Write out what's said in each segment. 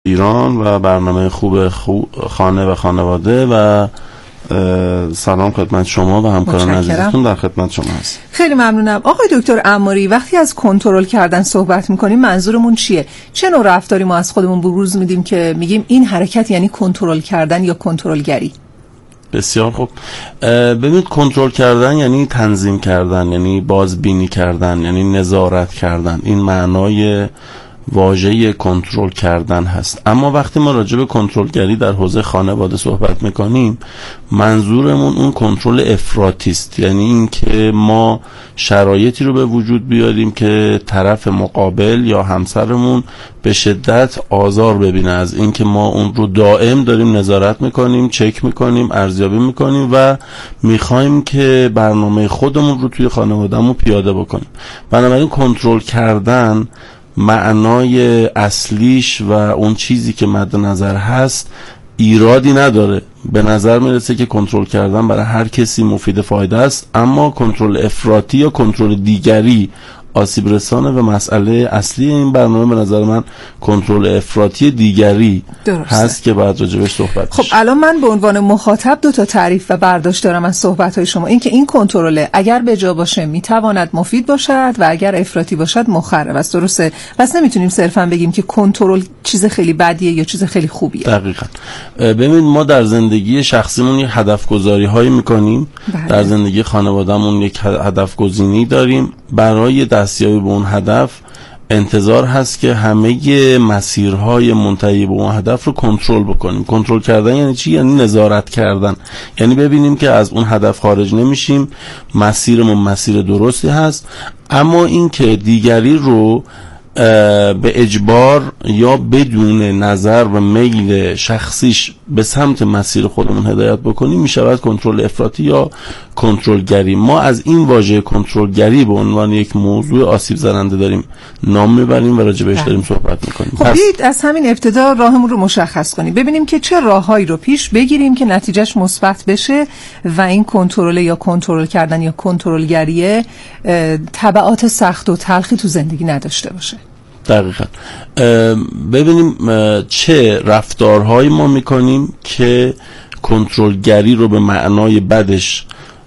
ایران و برنامه خوب خانه و خانواده و سلام خدمت شما و همکاران عزیزتون در خدمت شما هست. خیلی ممنونم. آقای دکتر عماری، وقتی از کنترل کردن صحبت میکنیم منظورمون چیه؟ چه نوع رفتاری ما از خودمون بروز میدیم که میگیم این حرکت یعنی کنترل کردن یا کنترلگری؟ بسیار خوب. ببینید، کنترل کردن یعنی تنظیم کردن، یعنی بازبینی کردن، یعنی نظارت کردن. این معنای واژه کنترل کردن هست. اما وقتی ما راجع به کنترلگری در حوزه خانواده صحبت میکنیم، منظورمون اون کنترل افراطی است. یعنی این که ما شرایطی رو به وجود بیاریم که طرف مقابل یا همسرمون به شدت آزار ببینه از این که ما اون رو دائم داریم نظارت میکنیم، چک میکنیم، ارزیابی میکنیم و میخوایم که برنامه خودمون رو توی خانوادهمون پیاده بکنیم. بنابراین کنترل کردن معنای اصلیش و اون چیزی که مد نظر هست ایرادی نداره. به نظر میرسه که کنترل کردن برای هر کسی مفید فایده است، اما کنترل افراطی یا کنترل دیگری آسیب رسانه و مسئله اصلی این برنامه به نظر من کنترل افراطی دیگری هست که بعد راجبش صحبت خب الان من به عنوان مخاطب دو تا تعریف و برداشت دارم از صحبت‌های شما. این که این کنترل اگر به جا باشه میتواند مفید باشد و اگر افراطی باشد مخرب است. درسته؟ پس نمیتونیم صرفا بگیم که کنترل چیز خیلی بدیه یا چیز خیلی خوبیه. دقیقاً. ببینید، ما در زندگی شخصیمون یک هدف گذاری هایی میکنیم. در زندگی خانوادهمون یک هدف گزینی داریم. برای دستیابی به اون هدف انتظار هست که همه مسیرهای منتهی به اون هدف رو کنترل بکنیم. کنترل کردن یعنی چی؟ یعنی نظارت کردن. یعنی ببینیم که از اون هدف خارج نمیشیم، مسیرمون مسیر درستی هست، اما این که دیگری رو به اجبار یا بدون نظر و میل شخصیش به سمت مسیر خودمون هدایت بکنیم میشود کنترل افراطی یا کنترلگری. ما از این واژه کنترلگری به عنوان یک موضوع آسیب زننده داریم نام میبریم و راجع بهش داریم صحبت میکنیم. خب بیایید از همین ابتدا راهمون رو مشخص کنیم، ببینیم که چه راههایی رو پیش بگیریم که نتیجهش مثبت بشه و این کنترل یا کنترل کردن یا کنترلگری تبعات سخت و تلخی تو زندگی نداشته باشه. دقیقاً. ببینیم چه رفتارهایی ما میکنیم که کنترلگری رو به معنای بدش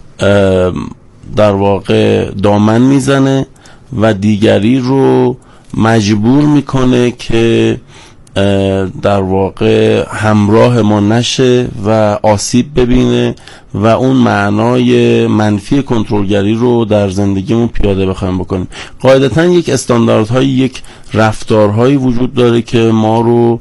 در واقع دامن میزنه و دیگری رو مجبور میکنه که در واقع همراه ما نشه و آسیب ببینه و اون معنای منفی کنترلگری رو در زندگیمون پیاده بخوایم بکنیم. قاعدتاً یک استانداردهای، یک رفتارهایی وجود داره که ما رو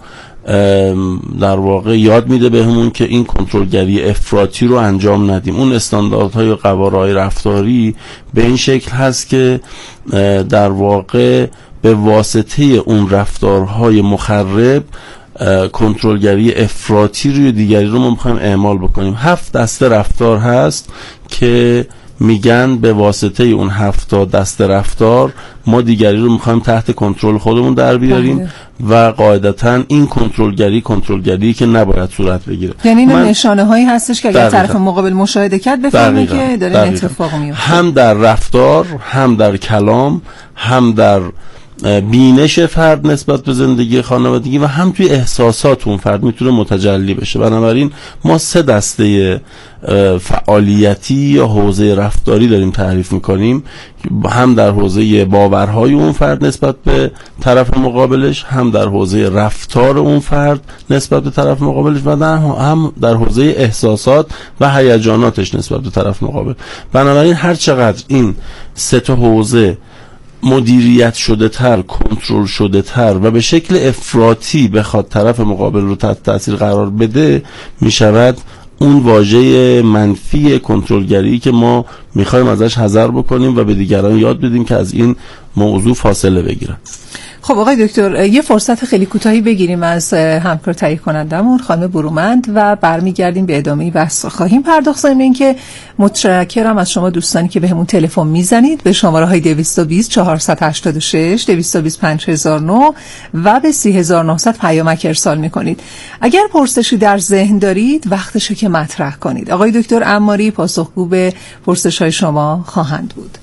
در واقع یاد میده بهمون که این کنترلگری افراطی رو انجام ندیم. اون استانداردهای و قواعد رفتاری به این شکل هست که در واقع به واسطه اون رفتارهای مخرب کنترلگری افراطی روی دیگری رو ما میخوایم اعمال بکنیم. 7 دسته رفتار هست که میگن به واسطه اون 7 دسته رفتار ما دیگری رو میخوایم تحت کنترل خودمون در بیاریم و قاعدتاً این کنترلگری که نباید صورت بگیره. یعنی این نشانه هایی هستش که اگر طرف مقابل مشاهده کرد بفهمه که داره این اتفاق میفته. هم در رفتار، هم در کلام، هم در بینش فرد نسبت به زندگی خانوادگی و هم توی احساسات اون فرد میتونه متجلی بشه. بنابراین ما 3 دسته فعالیتی یا حوزه رفتاری داریم تعریف میکنیم، هم در حوزه باورهای اون فرد نسبت به طرف مقابلش، هم در حوزه رفتار اون فرد نسبت به طرف مقابلش و هم در حوزه احساسات و هیجاناتش نسبت به طرف مقابل. بنابراین هر چقدر این 3 حوزه مدیریت شده تر، کنترل شده تر و به شکل افراطی بخواد طرف مقابل رو تحت تاثیر قرار بده، می شود اون واژه منفی کنترلگری که ما میخوایم ازش حذر بکنیم و به دیگران یاد بدیم که از این موضوع فاصله بگیرن. خب آقای دکتر، یه فرصت خیلی کوتاهی بگیریم از همکار تهیه کنندمون خانم برومند و برمیگردیم به ادامه بحث. خواهیم پرداخت. ضمن اینکه متشکرم از شما دوستانی که بهمون تلفن میزنید به شماره های 220 486 220 5009 و به 3900 پیامک ارسال میکنید. اگر پرسشی در ذهن دارید وقتشه که مطرح کنید. آقای دکتر عماری پاسخگو به پرسش های شما خواهند بود.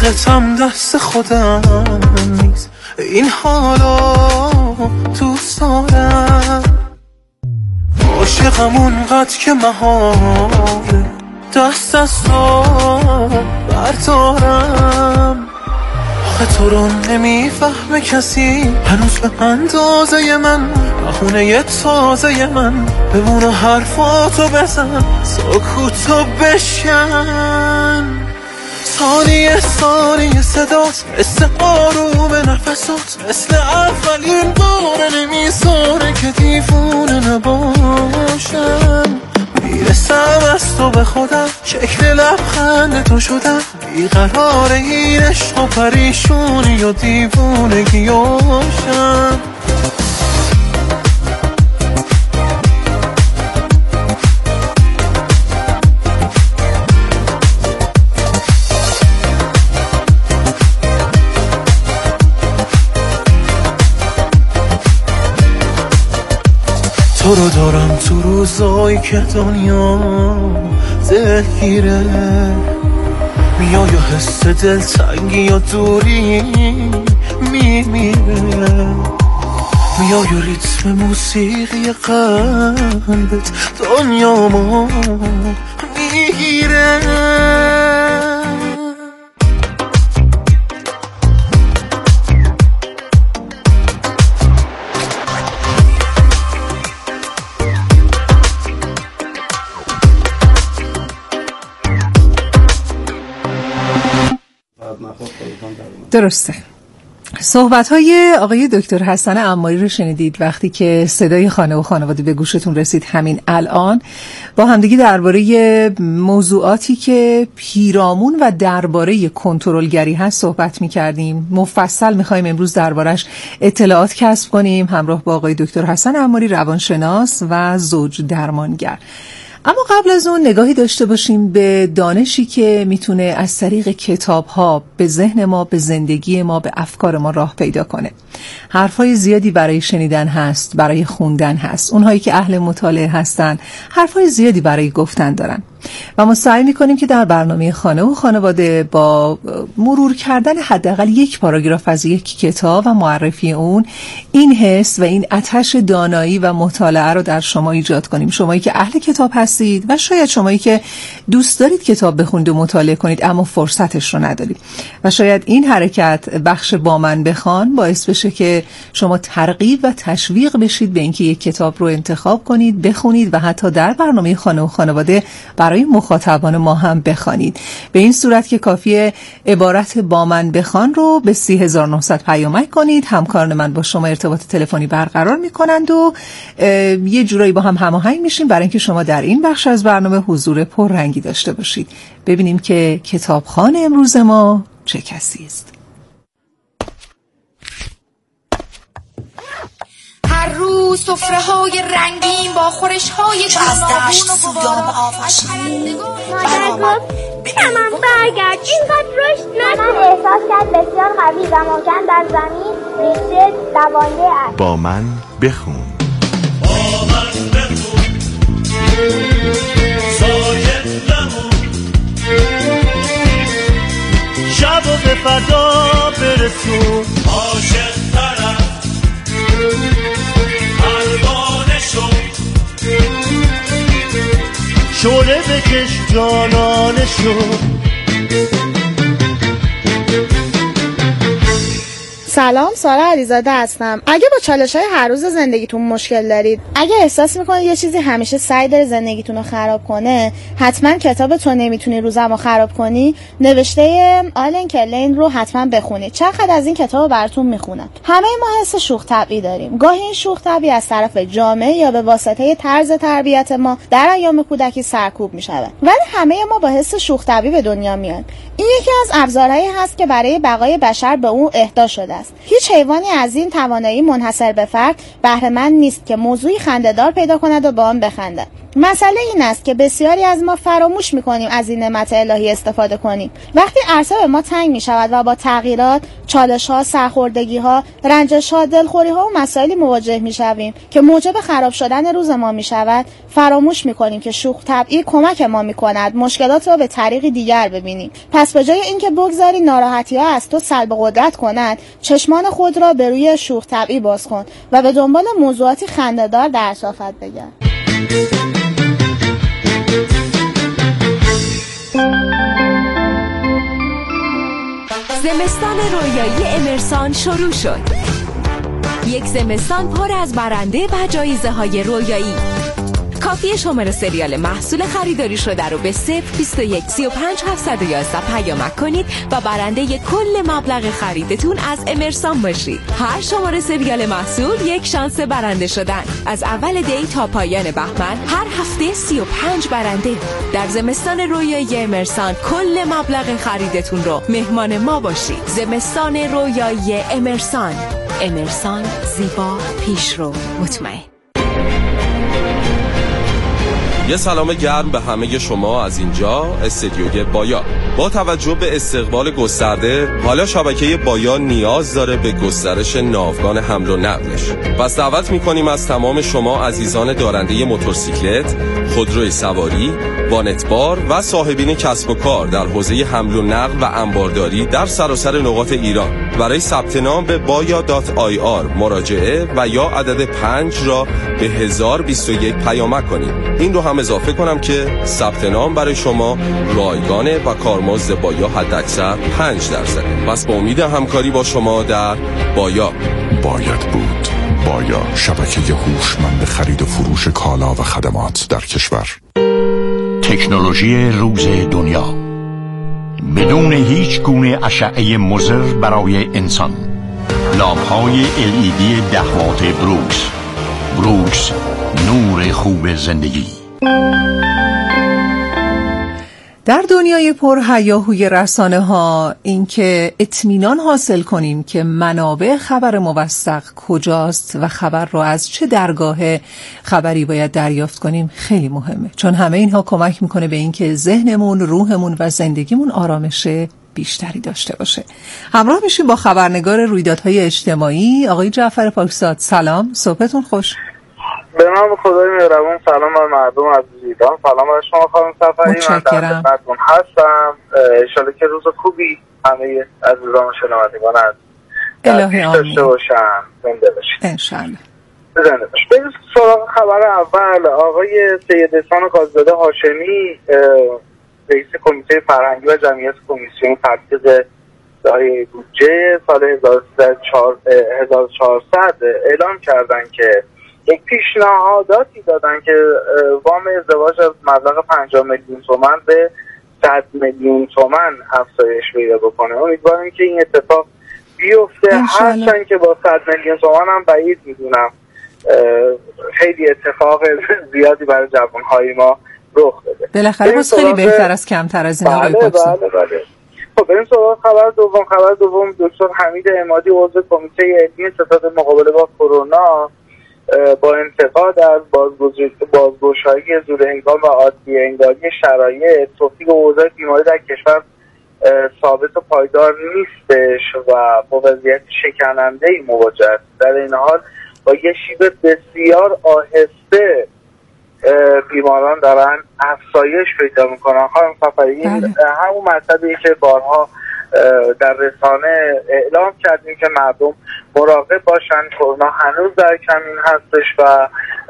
عشقتم دست خودم نیست، این حالا دوست دارم. عاشقم اونقدر که مهاره دست از تو بردارم. آخه تو رو نمیفهمه کسی هنوز به اندازه من، بخونه تازه من بمون و حرفاتو بزن، سکوتو بشکن. ثانیه ثانیه صدات مثل آروم نفسات، مثل اولین بار نمیذاره که دیوونه نباشم. میرسم از تو به خودم، شکل لبخند تو شدم، بیقرار این عشق و پریشونی و دیوونگیاشم. تو رو دارم تو روزایی که دنیا دلگیره، میای و حس دلتنگی یا دوری میمیره، میای و ریتم موسیقی قلبت دنیامو میگیره. درسته. صحبت‌های آقای دکتر حسن عماری رو شنیدید وقتی که صدای خانه و خانواده به گوشتون رسید همین الان. با همدیگه درباره موضوعاتی که پیرامون و درباره کنترلگری هست صحبت می‌کردیم. مفصل می‌خوایم امروز دربارش اطلاعات کسب کنیم همراه با آقای دکتر حسن عماری، روانشناس و زوج درمانگر. اما قبل از اون نگاهی داشته باشیم به دانشی که میتونه از طریق کتاب‌ها به ذهن ما، به زندگی ما، به افکار ما راه پیدا کنه. حرفای زیادی برای شنیدن هست، برای خوندن هست. اونهایی که اهل مطالعه هستن حرفای زیادی برای گفتن دارن و ما سعی میکنیم که در برنامه خانه و خانواده با مرور کردن حداقل یک پاراگراف از یک کتاب و معرفی اون، این حس و این آتش دانایی و مطالعه رو در شما ایجاد کنیم. شمایی که اهل کتاب هستید و شاید شمایی که دوست دارید کتاب بخونید و مطالعه کنید اما فرصتش رو ندارید، و شاید این حرکت بخش با من بخوان باعث بشه که شما ترغیب و تشویق بشید به اینکه یک کتاب رو انتخاب کنید، بخونید و حتی در برنامه خانه و خانواده برای مخاطبان ما هم بخوانید. به این صورت که کافیه عبارت با من بخوان رو به 30900 پیامک کنید. همکاران من با شما ارتباط تلفنی برقرار میکنند و یه جورایی با هم هماهنگ میشیم برای اینکه شما در این بخش از برنامه حضور پررنگی داشته باشید. ببینیم که کتابخوان امروز ما چه کسی است. هر روز سفره‌های رنگین با خورش‌های گوناگون و سودام آواشی مادر گفت من برگرد، اینقدر رشد نکن. من احساس کرد بسیار قوی و محکم در زمین ریشه دوانده است. با من بخون، با من بخون، ساکت نمون، شب و به فضا برسون، عاشق طرف پروانه شو، شعله بکش جانانه شو. سلام، سارا علیزاده هستم. اگه با چالش‌های هر روز زندگیتون مشکل دارید، اگه احساس می‌کنید یه چیزی همیشه سعی داره زندگیتون رو خراب کنه، حتما کتاب تو نمیتونی روزمو خراب کنی نوشته آلن کلین رو حتما بخونید. چقدر از این کتابو براتون میخونم. همه ما حس شوخ طبعی داریم. گاهی این شوخ طبعی از طرف جامعه یا به واسطه طرز تربیت ما در ایام کودکی سرکوب میشود. ولی همه ما با حس شوخ طبعی به دنیا میایم. این یکی از ابزارهایی هست که برای بقای بشر به اون اهدا شده است. هیچ حیوانی از این توانایی منحصر به فرد بهره مند نیست که موضوعی خنده‌دار پیدا کند و با آن بخندد. مسئله این است که بسیاری از ما فراموش می‌کنیم از این نعمت الهی استفاده کنیم. وقتی عرصه به ما تنگ می‌شود و با تغییرات چالش‌ها، سرخوردگی‌ها، رنجش‌ها، دلخوری‌ها و مسائلی مواجه می‌شویم که موجب خراب شدن روز ما می‌شود، فراموش می‌کنیم که شوخ طبعی کمک ما می‌کند مشکلات را به طریقی دیگر ببینیم. پس به جای اینکه بگذاری ناراحتی‌ها از تو سلب قدرت کند، چشمان خود را به روی شوخ طبعی باز کن و به دنبال موضوعاتی خنده‌دار در اطرافت بگرد. زمستان رویایی امرسان شروع شد. یک زمستان پر از برنده و جایزه های رویایی. کافیه شماره سریال محصول خریداری شده رو به 021 35 711 پیامک کنید و برنده کل مبلغ خریدتون از امرسان باشید. هر شماره سریال محصول یک شانس برنده شدن. از اول دی تا پایان بهمن هر هفته 35 برنده. در زمستان رویایی امرسان کل مبلغ خریدتون رو مهمان ما باشید. زمستان رویایی امرسان. امرسان، زیبا، پیشرو، مطمئن. یه سلام گرم به همه شما از اینجا استدیوی بایا. با توجه به استقبال گسترده، حالا شبکه بایا نیاز داره به گسترش ناوگان حمل و نقلش. پس دعوت می‌کنیم از تمام شما عزیزان دارنده موتورسیکلت، خودروی سواری، وانتبار و صاحبین کسب و کار در حوزه حمل و نقل و انبارداری در سراسر نقاط ایران برای ثبت نام به baya.ir مراجعه و یا عدد 5 را به 1021 پیامک کنید. این رو هم اضافه کنم که ثبت نام برای شما رایگانه و کارمزد بایا حداکثر 5%. پس با امید همکاری با شما در بایا. باید بود. بایا، شبکه هوشمند خرید و فروش کالا و خدمات در کشور. تکنولوژی روز دنیا بدون هیچ گونه اشعه مضر برای انسان. لامپ‌های LED 10 وات بروکس. بروکس، نور خوب زندگی. در دنیای پر هیاهوی رسانه‌ها اینکه اطمینان حاصل کنیم که منابع خبر موثق کجاست و خبر رو از چه درگاه خبری باید دریافت کنیم خیلی مهمه، چون همه اینها کمک میکنه به اینکه ذهنمون، روحمون و زندگیمون آرامش بیشتری داشته باشه. همراه میشیم با خبرنگار رویدادهای اجتماعی آقای جعفر پاکزاد. سلام، صبحتون خوش. به نام خدای مهربان. سلام بر مردم عزیز ایران. سلام بر شما خانم صفایی. متشکرم. من در خدمتتون هستم. ان شاءالله که روز خوبی همه عزیزان و شنوندگان از الهی آمین داشته باشن. زنده باشید ان شاءالله. زنده باشید. بریم سراغ خبر اول. آقای سید احسان قاضی‌زاده هاشمی رئیس کمیته فرهنگی و جمعیت کمیسیون تطبیق دارای بودجه سال 1400 اعلام کردن که یک پیشنهاداتی دادن که وام ازدواج از مبلغ 50 میلیون تومان به 100 میلیون تومان افزایش پیدا بکنه. امیدوارم که این اتفاق بیفته، هرچند که با 100 میلیون تومان هم بعید میدونم خیلی اتفاق زیادی برای جوانهای ما رخ بده. بالاخره باز خیلی بهتر از کمتر از این. بله. خب بریم سراغ خبر دوم. خبر دوم، دکتر حمید عمادی عضو کمیته علمی ستاد مقابله با کرونا با انتقاد از بازگشایی زورهنگام و عادی انگاری شرایط توفیق اوضاع بیماری در کشور ثابت و پایدار نیستش و با وضعیت شکننده‌ای مواجه است. در این حال با یه شیوه بسیار آهسته بیماران دارن افزایش پیدا میکنن. خانم صفایی، همون مطلبی که بارها در رسانه اعلام کردیم که مردم مراقب باشن، کرونا هنوز در کمین هستش و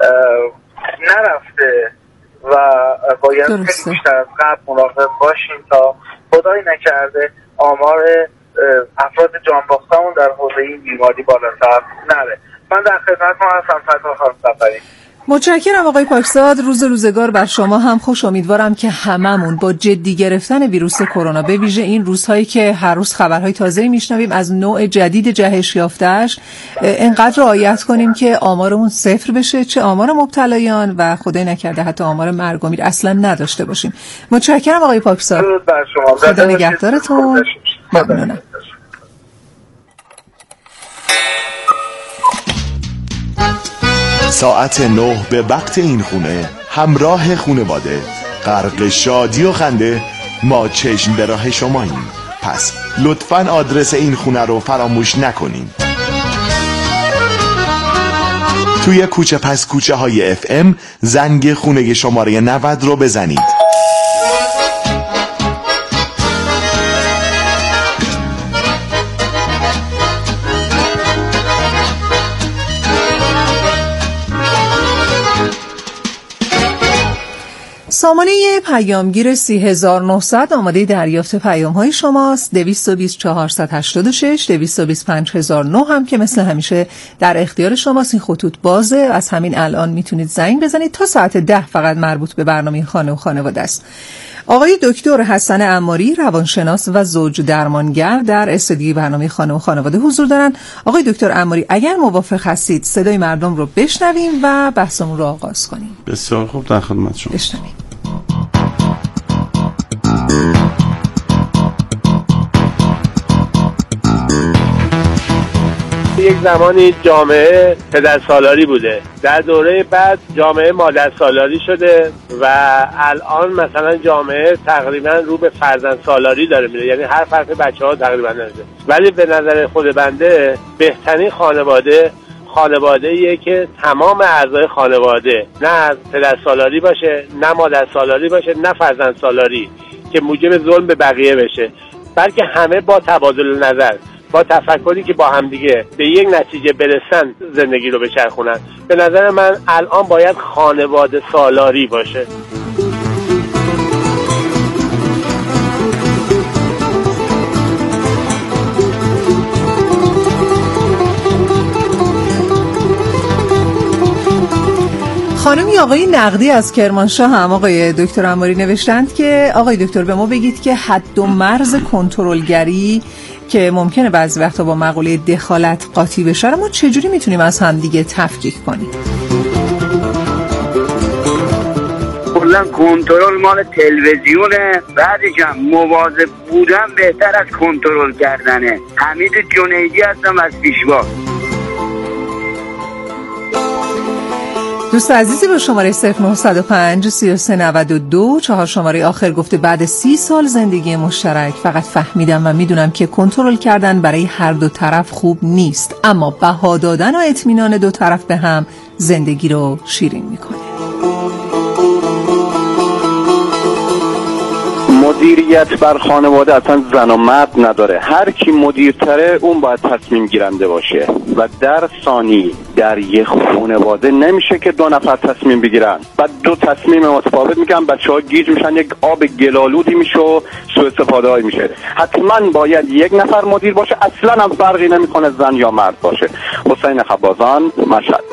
نرفته و باید خیلی بیشتر از قبل مراقب باشیم تا خدای نکرده آمار افراد جانباختمون در حوزه این بیماری بالاتر نره. من در خدمتتون هستم. فتح خانم صفایی. متشکرم آقای پاکزاد. روزگار بر شما هم خوش. امیدوارم که هممون با جدی گرفتن ویروس کرونا، به ویژه این روزهایی که هر روز خبرهای تازه‌ای میشنویم از نوع جدید جهش یافته‌اش، اینقدر رعایت کنیم که آمارمون صفر بشه، چه آمار مبتلایان و خدای نکرده حتی آمار مرگ و میر اصلا نداشته باشیم. متشکرم آقای پاکزاد. خدا نگهدارتون. ممنونم. ساعت 9 به وقت این خونه، همراه خانواده، غرق شادی و خنده، ما چشم به راه شماییم. پس لطفاً آدرس این خونه رو فراموش نکنین. توی کوچه پس کوچه های FM زنگ خونه شماره 90 رو بزنید. سامانه پیامگیر 30900 آماده دریافت پیام های شماست. 220 486 225009 هم که مثل همیشه در اختیار شماست. این خطوط بازه، از همین الان میتونید زنگ بزنید. تا ساعت 10 فقط مربوط به برنامه خانه و خانواده است. آقای دکتر حسن عماری، روانشناس و زوج درمانگر، در استودیوی برنامه خانه و خانواده حضور دارن. آقای دکتر عماری اگر موافق هستید صدای مردم رو بشنویم و بحثمون رو آغاز کنیم. بسیار خوب، در خدمت شما. بشنویم. یک زمانی جامعه پدرسالاری بوده، در دوره بعد جامعه مادرسالاری شده و الان مثلا جامعه تقریبا رو به فرزندسالاری داره میره، یعنی هر فرد بچه‌ها تقریبا نرده. ولی به نظر خود بنده بهترین خانواده‌ایه که تمام اعضای خانواده نه پدرسالاری باشه، نه مادرسالاری باشه، نه فرزندسالاری که موجب ظلم به بقیه بشه، بلکه همه با تبادل نظر، با تفکری که با هم دیگه به یک نتیجه برسن زندگی رو بچرخونن. به نظر من الان باید خانواده سالاری باشه. خانمی آقای نقدی از کرمانشاه هم آقای دکتر عماری نوشتند که آقای دکتر به ما بگید که حد و مرز کنترلگری که ممکنه بعضی وقتا با مقوله دخالت قاطی بشه رو ما چجوری میتونیم از هم دیگه تفکیک کنیم؟ کلا کنترل مال تلویزیونه، بعدش هم مواظب بودن بهتر از کنترل کردنه. حمید جنیدی هستم از پیشوا. دوست عزیزی با شماره 0905 3392 4 شماره آخر گفته بعد 30 سال زندگی مشترک فقط فهمیدم و میدونم که کنترل کردن برای هر دو طرف خوب نیست، اما بها دادن و اطمینان دو طرف به هم زندگی رو شیرین میکنه. مدیریت بر خانواده اصلا زن و مرد نداره، هر کی مدیرتره اون باید تصمیم گیرنده باشه و در ثانی در یک خانواده نمیشه که دو نفر تصمیم بگیرن، بعد دو تصمیم متفاوت میگن، بچه‌ها گیج میشن، یک آب گلالودی میشه و سوء استفاده هایی میشه. حتما باید یک نفر مدیر باشه، اصلا هم فرقی نمیکنه زن یا مرد باشه. حسین خبازان، مشهد.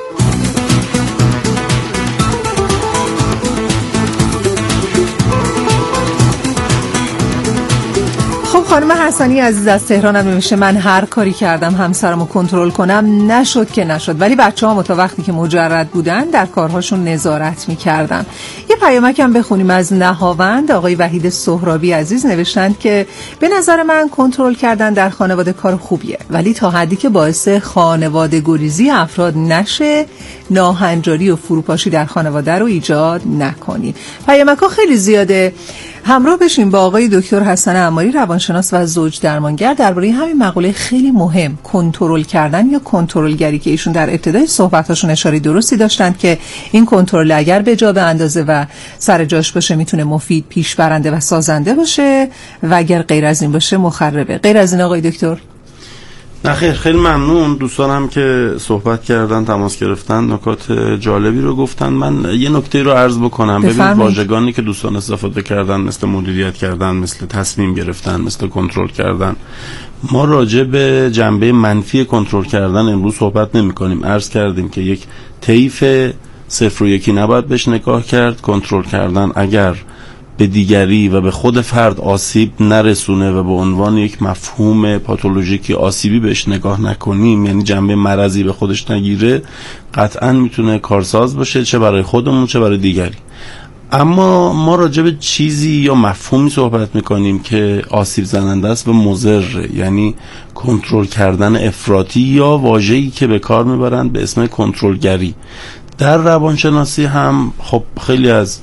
خانم حسنی عزیز از تهران هم نمیشه من هر کاری کردم همسرمو کنترل کنم نشد که نشد، ولی بچه‌ها تا وقتی که مجرد بودن در کارهاشون نظارت میکردم. یه پیامکم بخونیم از نهاوند. آقای وحید سهرابی عزیز نوشتند که به نظر من کنترل کردن در خانواده کار خوبیه، ولی تا حدی که باعث خانواده گریزی افراد نشه، ناهنجاری و فروپاشی در خانواده رو ایجاد نکنیم. پیامک‌ها خیلی زیاده. همراه بشیم با آقای دکتر حسن عماری، روانشناس و زوج درمانگر، درباره همین مقوله خیلی مهم، کنترل کردن یا کنترلگری، که ایشون در ابتدای صحبتاشون اشاره درستی داشتند که این کنترل اگر به جا به اندازه و سر جاش باشه میتونه مفید، پیش برنده و سازنده باشه و اگر غیر از این باشه مخربه. غیر از این آقای دکتر؟ نه خیر، خیلی ممنون. دوستانم که صحبت کردن، تماس گرفتن، نکات جالبی رو گفتن. من یه نکته رو عرض بکنم. ببینید واژگانی که دوستان استفاده کردن مثل مدیریت کردن، مثل تصمیم گرفتن، مثل کنترل کردن، ما راجع به جنبه منفی کنترل کردن امروز صحبت نمی کنیم. عرض کردیم که یک طیف 0 و 1 نباید بهش نگاه کرد. کنترل کردن اگر به دیگری و به خود فرد آسیب نرسونه و به عنوان یک مفهوم پاتولوژیکی آسیبی بهش نگاه نکنیم، یعنی جنبه مرضی به خودش نگیره، قطعا میتونه کارساز باشه، چه برای خودمون چه برای دیگری. اما ما راجع به چیزی یا مفهومی صحبت میکنیم که آسیب زننده است و مضر، یعنی کنترل کردن افراطی یا واژه‌ای که به کار میبرن به اسم کنترلگری. در روانشناسی هم خب خیلی از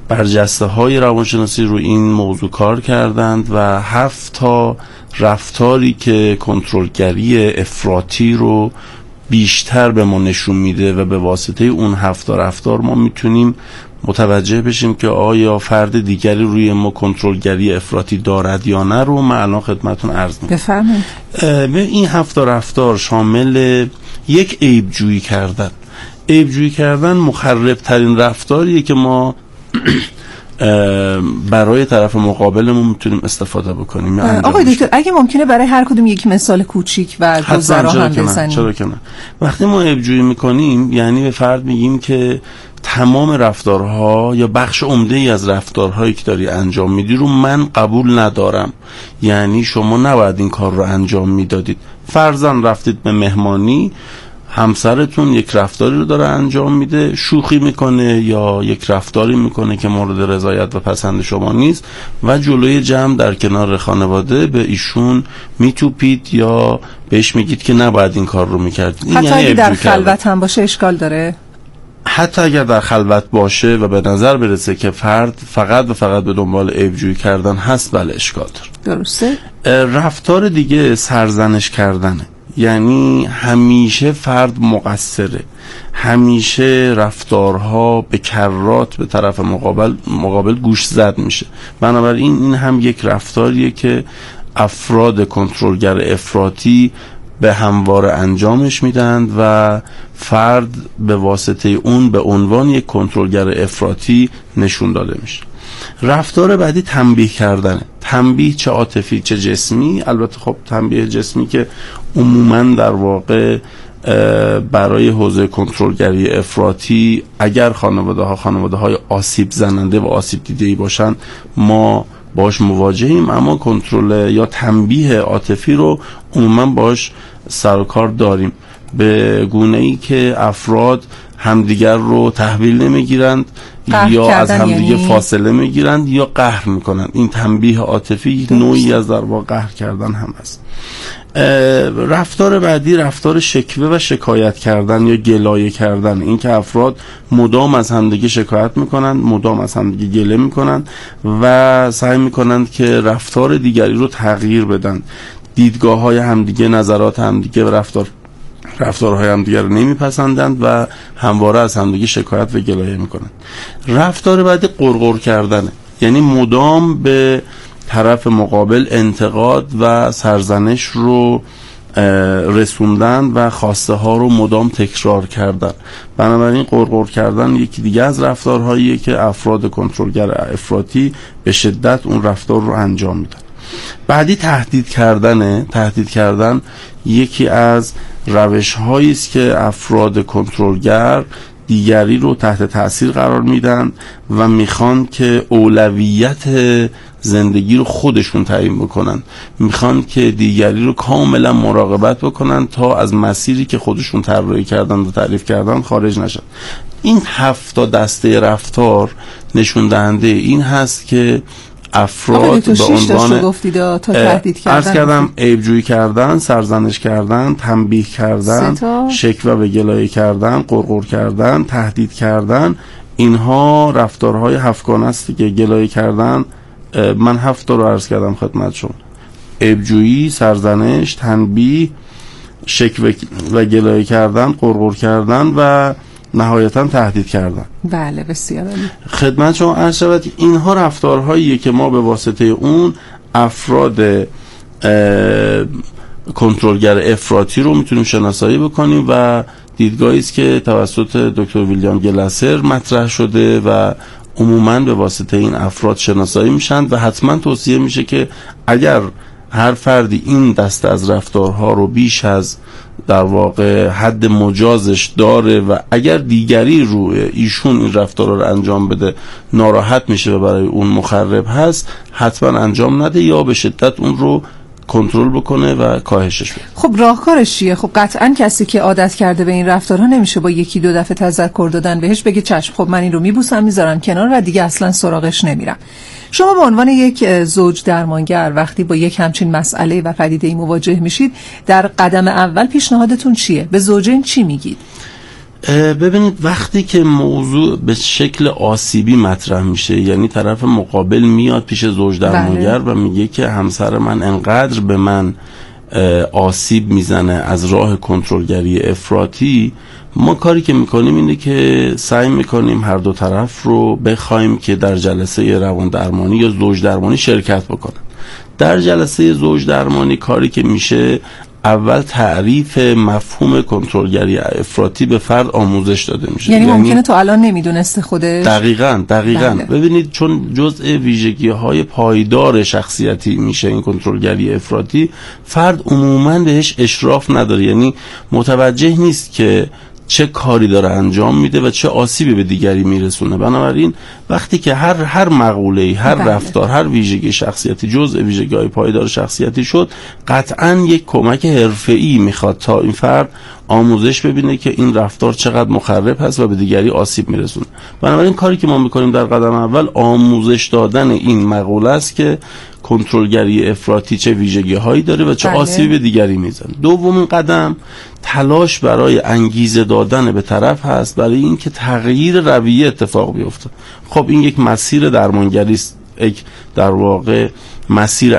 برجسته های روانشناسی رو این موضوع کار کردند و 7 تا رفتاری که کنترلگری افراطی رو بیشتر به ما نشون میده و به واسطه اون 7 تا رفتار ما میتونیم متوجه بشیم که آیا فرد دیگری روی ما کنترلگری افراطی دارد یا نه رو من الان خدمتتون عرض می‌کنم. بفرمایید. این 7 تا رفتار شامل یک عیب‌جویی کردن. عیب‌جویی کردن مخرب ترین رفتاریه که ما برای طرف مقابلمون میتونیم استفاده بکنیم. آقای دکتر اگه ممکنه برای هر کدوم یک مثال کوچیک و گذرا هم بزنیم. چرا که نه. وقتی ما عیب‌جویی میکنیم یعنی به فرد میگیم که تمام رفتارها یا بخش عمده‌ای از رفتارهایی که داری انجام میدی رو من قبول ندارم، یعنی شما نباید این کار رو انجام میدادید. فرضاً رفتید به مهمانی، همسرتون یک رفتاری رو داره انجام میده، شوخی میکنه یا یک رفتاری میکنه که مورد رضایت و پسند شما نیست و جلوی جمع در کنار خانواده به ایشون میتوپید یا بهش میگید که نباید این کار رو میکردید. حتی اگه در خلوت هم باشه اشکال داره؟ حتی اگر در خلوت باشه و به نظر برسه که فرد فقط و فقط به دنبال عیب‌جویی کردن هست، بله اشکال داره. درسته. رفتار دیگه سرزنش کردنه، یعنی همیشه فرد مقصره، همیشه رفتارها به کرات به طرف مقابل گوش زد میشه. بنابراین این هم یک رفتاریه که افراد کنترلگر افراطی به همواره انجامش میدن و فرد به واسطه اون به عنوان یک کنترلگر افراطی نشون داده میشه. رفتار بعدی تنبیه کردنه. تنبیه چه عاطفی چه جسمی. البته خب تنبیه جسمی که عموما در واقع برای حوزه کنترلگری افراطی اگر خانواده های آسیب زننده و آسیب دیده‌ای باشن ما باش مواجهیم، اما کنترل یا تنبیه عاطفی رو عموما باش سر و کار داریم، به گونه‌ای که افراد همدیگر رو تحویل نمیگیرند یا از همدیگه فاصله میگیرند یا قهر میکنند. این تنبیه عاطفی نوعی از در واقع قهر کردن هم است. رفتار بعدی رفتار شکوه و شکایت کردن یا گلایه کردن. این که افراد مدام از همدیگه شکایت میکنند، مدام از همدیگه گله میکنند و سعی میکنند که رفتار دیگری رو تغییر بدن. دیدگاه های همدیگه، نظرات همدیگه و رفتارهای همدیگه رو نمیپسندند و همواره از همدیگه شکایت و گلایه میکنند. رفتار بعدی غرغر کردنه، یعنی مدام به طرف مقابل انتقاد و سرزنش رو رسوندن و خواسته ها رو مدام تکرار کردن. بنابراین غرغر کردن یکی دیگه از رفتارهاییه که افراد کنترلگر افراطی به شدت اون رفتار رو انجام میدن. بعدی تهدید کردنه. تهدید کردن یکی از روش هایی است که افراد کنترلگر دیگری رو تحت تأثیر قرار میدن و میخوان که اولویت زندگی رو خودشون تعیین بکنن، میخوان که دیگری رو کاملا مراقبت بکنن تا از مسیری که خودشون طراحی کردن و تعریف کردن خارج نشن. این 7 تا دسته رفتار نشون دهنده این هست که افراد به عنوان عرض کردم عیب‌جویی کردن، سرزنش کردن، تنبیه کردن، شکوه و گلایه کردن، غرغر کردن، تهدید کردن، اینها رفتارهای 7گانه است دیگه. گلایه کردن من 7 تا رو عرض کردم خدمتشون: عیب‌جویی، سرزنش، تنبیه، شکوه و گلایه کردن، غرغر کردن و نهایتا تهدید کردن. بله بسیار عالی. خدمت شما عرض شود اینها رفتارهاییه که ما به واسطه اون افراد کنترلگر افراطی رو میتونیم شناسایی بکنیم و دیدگاهی است که توسط دکتر ویلیام گلاسر مطرح شده و عموما به واسطه این افراد شناسایی میشن و حتما توصیه میشه که اگر هر فردی این دسته از رفتارها رو بیش از در واقع حد مجازش داره و اگر دیگری رو ایشون این رفتارها رو انجام بده ناراحت میشه و برای اون مخرب هست، حتما انجام نده یا به شدت اون رو کنترل بکنه و کاهشش بده. خب راهکارش چیه؟ خب قطعا کسی که عادت کرده به این رفتارها نمیشه با 1-2 دفعه تذکر دادن بهش بگه چشم خب من این رو میبوسم میذارم کنار و دیگه اصلا سراغش نمیرم. شما به عنوان یک زوج درمانگر وقتی با یک همچین مسئله و پدیده‌ای مواجه میشید در قدم اول پیشنهادتون چیه؟ به زوجین چی میگید؟ ببینید وقتی که موضوع به شکل آسیبی مطرح میشه، یعنی طرف مقابل میاد پیش زوج درمانگر و میگه که همسر من انقدر به من آسیب میزنه از راه کنترلگری افراطی، ما کاری که میکنیم اینه که سعی میکنیم هر دو طرف رو بخوایم که در جلسه روان درمانی یا زوج درمانی شرکت بکنن. در جلسه زوج درمانی کاری که میشه، اول تعریف مفهوم کنترلگری افراطی به فرد آموزش داده میشه. یعنی ممکنه تو الان نمیدونسته خودش. دقیقاً. ببینید چون جزء ویژگی‌های پایدار شخصیتی میشه این کنترلگری افراطی، فرد عموماً بهش اشراف نداره، یعنی متوجه نیست که چه کاری داره انجام میده و چه آسیبی به دیگری میرسونه. بنابراین وقتی که هر مقوله‌ای، هر رفتار، هر ویژگی شخصیتی جزء ویژگی‌های پایدار شخصیتی شد، قطعاً یک کمک حرفه‌ای میخواد تا این فرد آموزش ببینه که این رفتار چقدر مخرب هست و به دیگری آسیب میرسونه. بنابراین کاری که ما میکنیم در قدم اول آموزش دادن این مقوله است که کنترلگری افراطی چه ویژگی‌هایی داره و چه آسیبی به دیگری میزنه. دومین قدم تلاش برای انگیزه دادن به طرف هست برای اینکه تغییر رویه اتفاق بیفته. خب این یک مسیر درمانگری است، یک در واقع مسیر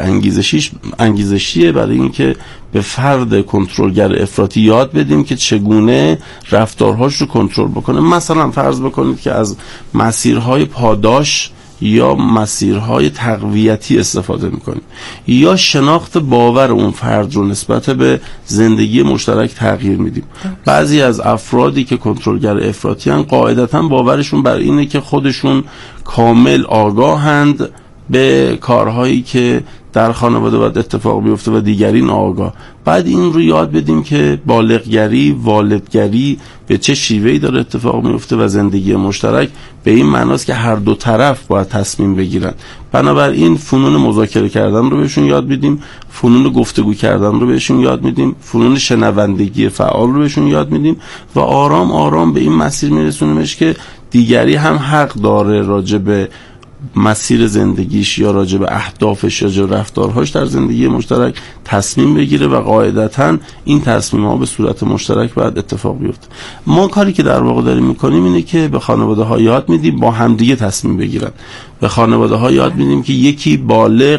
انگیزشیه برای اینکه به فرد کنترلگر افراطی یاد بدیم که چگونه رفتارهاش رو کنترل بکنه. مثلا فرض بکنید که از مسیرهای پاداش یا مسیرهای تقویتی استفاده میکنیم یا شناخت باور اون فرد رو نسبت به زندگی مشترک تغییر میدیم. بعضی از افرادی که کنترلگر افراطی هستند قاعدتاً باورشون بر اینه که خودشون کامل آگاهند به کارهایی که در خانواده باید اتفاق بیفته و دیگری ناآگاه. بعد این رو یاد بدیم که بالغگری، والدگری به چه شیوهی داره اتفاق میفته و زندگی مشترک به این معناست که هر دو طرف باید تصمیم بگیرن. بنابراین فنون مذاکره کردن رو بهشون یاد میدیم، فنون گفتگو کردن رو بهشون یاد میدیم، فنون شنوندگی فعال رو بهشون یاد میدیم و آرام آرام به این مسیر میرسونیمش که دیگری هم حق داره راجع به مسیر زندگیش یا راجع به اهدافش یا راجع به رفتارهاش در زندگی مشترک تصمیم بگیره و قاعدتاً این تصمیم‌ها به صورت مشترک باید اتفاق بیفته. ما کاری که در واقع داریم می‌کنیم اینه که به خانواده‌ها یاد میدیم با همدیگه تصمیم بگیرن. به خانواده‌ها یاد میدیم که یکی بالغ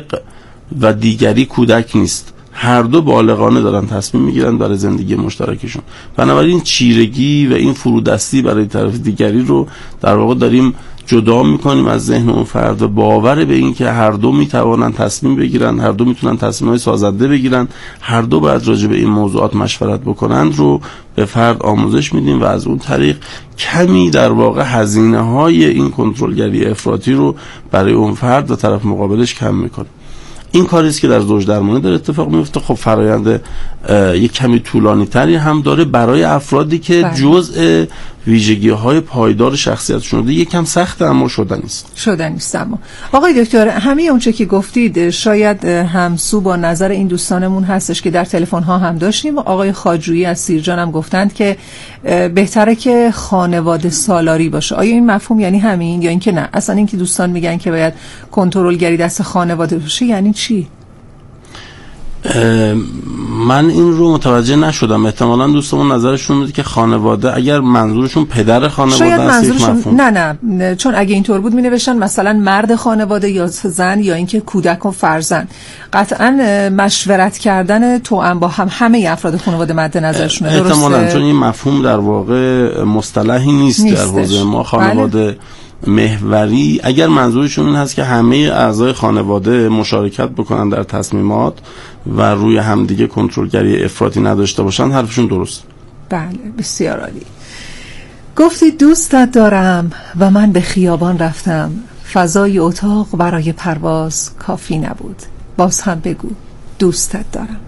و دیگری کودک نیست، هر دو بالغانه دارن تصمیم میگیرن برای زندگی مشترکشون. بنابراین چیرگی و این فرودستی برای طرف دیگری رو در واقع داریم جدا میکنیم از ذهن اون فرد و باور به این که هر دو میتوانن تصمیم بگیرن، هر دو میتونن تصمیم‌های سازنده بگیرن، هر دو باید راجع به این موضوعات مشورت بکنند رو به فرد آموزش میدیم و از اون طریق کمی در واقع هزینه‌های این کنترلگری افراطی رو برای اون فرد و طرف مقابلش کم میکنیم. این کاری است که در زوج درمانی داره اتفاق میفته. خب فرآیند یک کمی طولانی تری هم داره برای افرادی که جزء ویژگی‌های پایدار شخصیتشون ده یکم سخت اما شدنی است. اما آقای دکتر همه اونچه که گفتید شاید همسو با نظر این دوستانمون هستش که در تلفن ها هم داشتیم. آقای خاجویی از سیرجان هم گفتند که بهتره که خانواده سالاری باشه. آیا این مفهوم یعنی همین یا اینکه نه؟ اصلا اینکه دوستان میگن که باید کنترلگری دست خانواده باشه یعنی چی؟ من این رو متوجه نشدم. احتمالاً دوستمون نظرشون میده که خانواده، اگر منظورشون پدر خانواده است، یک مفهوم. نه چون اگه اینطور بود مینوشتن مثلا مرد خانواده یا زن یا اینکه کودک و فرزند. قطعاً مشورت کردن توأم با همه افراد خانواده مد نظرشونه. احتمالاً چون این مفهوم در واقع مصطلحی نیست در حوزه ما. خانواده محوری اگر منظورشون این هست که همه اعضای خانواده مشارکت بکنن در تصمیمات و روی همدیگه کنترلگری افراطی نداشته باشن، حرفشون درست. بله بسیار عالی. گفتی دوستت دارم و من به خیابان رفتم، فضای اتاق برای پرواز کافی نبود، باز هم بگو دوستت دارم.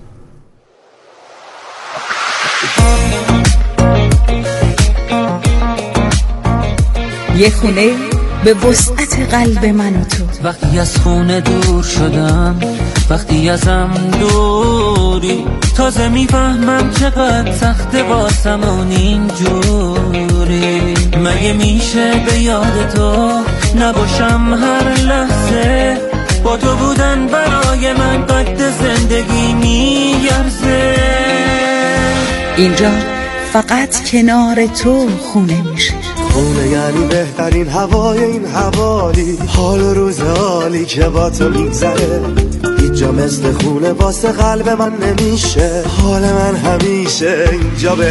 یه خونه به وسعت قلب من و تو. وقتی از خونه دور شدم، وقتی ازم دوری، تازه میفهمم چقدر سخته واسمون اینجوری. مگه میشه به یاد تو نباشم هر لحظه؟ با تو بودن برای من قد زندگی میارزه. اینجا فقط کنار تو خونه میشه. خونه یعنی بهترین هوای این حوالی، حال و روز حالی که با تو میگذره. هیچ جا مثل خونه واسه قلب من نمیشه، حال من همیشه اینجا به